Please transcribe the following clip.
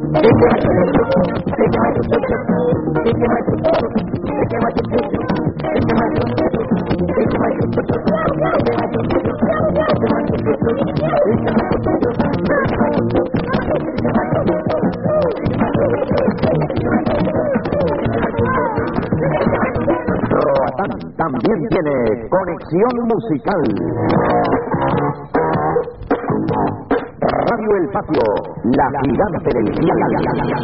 Roatán también tiene conexión musical. Radio El Patio, la gigante del dial.